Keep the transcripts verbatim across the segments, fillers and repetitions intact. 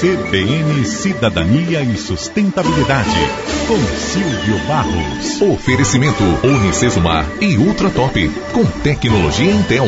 C B N Cidadania e Sustentabilidade, com Silvio Barros. Oferecimento Unicesumar e Ultratop, com tecnologia Intel.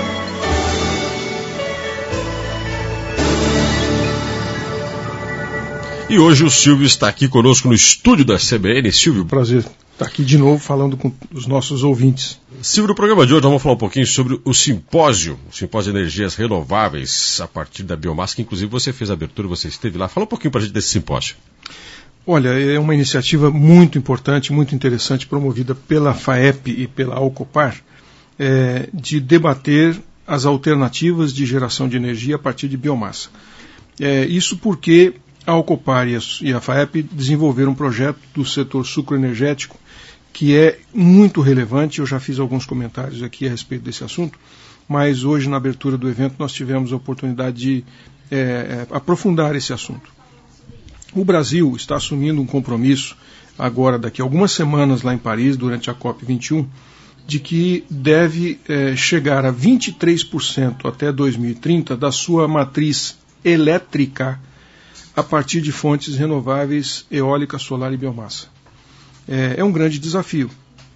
E hoje o Silvio está aqui conosco no estúdio da C B N. Silvio, prazer estar aqui de novo falando com os nossos ouvintes. Silvio, no programa de hoje nós vamos falar um pouquinho sobre o simpósio, o simpósio de energias renováveis a partir da biomassa, que inclusive você fez a abertura, você esteve lá. Fala um pouquinho para a gente desse simpósio. Olha, é uma iniciativa muito importante, muito interessante, promovida pela FAEP e pela Alcopar, é, de debater as alternativas de geração de energia a partir de biomassa. É, isso porque a Alcopar e a FAEP desenvolveram um projeto do setor sucroenergético que é muito relevante. Eu já fiz alguns comentários aqui a respeito desse assunto, mas hoje, na abertura do evento, nós tivemos a oportunidade de é, é, aprofundar esse assunto. O Brasil está assumindo um compromisso, agora daqui a algumas semanas lá em Paris, durante a COP vinte e um, de que deve é, chegar a vinte e três por cento até dois mil e trinta da sua matriz elétrica a partir de fontes renováveis, eólica, solar e biomassa. É, é um grande desafio,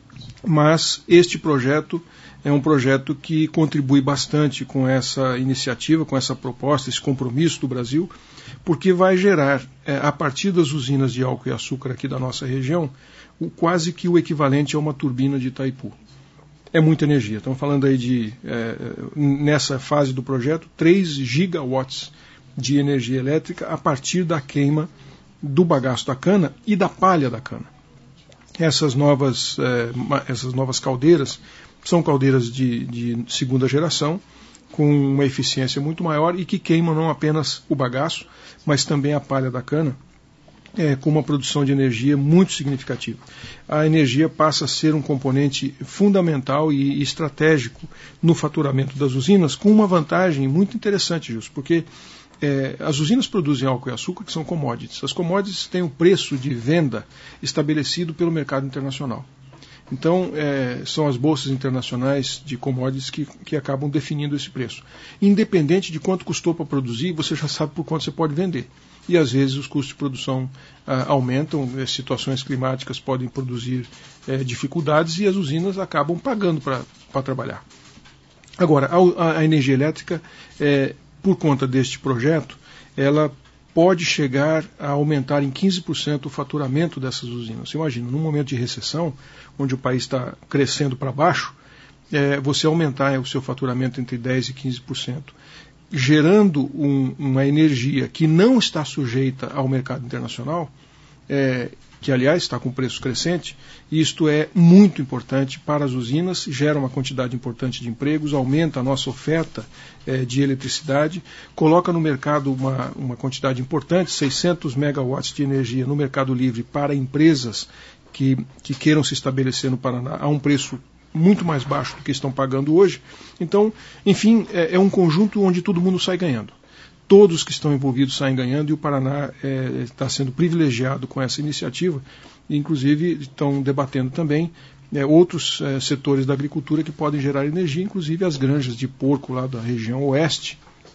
mas este projeto é um projeto que contribui bastante com essa iniciativa, com essa proposta, esse compromisso do Brasil, porque vai gerar, é, a partir das usinas de álcool e açúcar aqui da nossa região, o, quase que o equivalente a uma turbina de Itaipu. É muita energia. Estamos falando aí de, é, nessa fase do projeto, três gigawatts de energia elétrica a partir da queima do bagaço da cana e da palha da cana. Essas novas, eh, essas novas caldeiras são caldeiras de, de segunda geração, com uma eficiência muito maior e que queimam não apenas o bagaço, mas também a palha da cana, eh, com uma produção de energia muito significativa. A energia passa a ser um componente fundamental e estratégico no faturamento das usinas, com uma vantagem muito interessante, Gilson, porque É, as usinas produzem álcool e açúcar, que são commodities. As commodities têm o preço de venda estabelecido pelo mercado internacional. Então, é, são as bolsas internacionais de commodities que, que acabam definindo esse preço. Independente de quanto custou para produzir, você já sabe por quanto você pode vender. E, às vezes, os custos de produção ah, aumentam, é, situações climáticas podem produzir é, dificuldades e as usinas acabam pagando para trabalhar. Agora, a, a energia elétrica é, por conta deste projeto, ela pode chegar a aumentar em quinze por cento o faturamento dessas usinas. Você imagina, num momento de recessão, onde o país está crescendo para baixo, é, você aumentar o seu faturamento entre dez por cento e quinze por cento, gerando um, uma energia que não está sujeita ao mercado internacional, é, que, aliás, está com preço crescente, isto é muito importante para as usinas, gera uma quantidade importante de empregos, aumenta a nossa oferta eh, de eletricidade, coloca no mercado uma, uma quantidade importante, seiscentos megawatts de energia no mercado livre para empresas que, que queiram se estabelecer no Paraná a um preço muito mais baixo do que estão pagando hoje. Então, enfim, é, é um conjunto onde todo mundo sai ganhando. Todos que estão envolvidos saem ganhando e o Paraná é, está sendo privilegiado com essa iniciativa. Inclusive, estão debatendo também é, outros é, setores da agricultura que podem gerar energia, inclusive as granjas de porco lá da região oeste.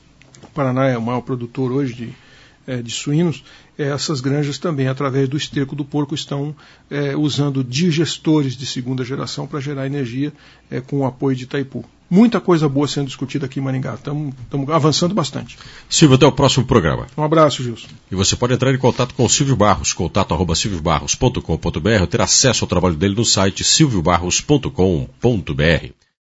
O Paraná é o maior produtor hoje de, é, de suínos. É, essas granjas também, através do esterco do porco, estão é, usando digestores de segunda geração para gerar energia é, com o apoio de Itaipu. Muita coisa boa sendo discutida aqui em Maringá. Estamos avançando bastante. Silvio, até o próximo programa. Um abraço, Gilson. E você pode entrar em contato com o Silvio Barros, contato arroba silvio barros ponto com ponto br, ou ter acesso ao trabalho dele no site silvio barros ponto com ponto br.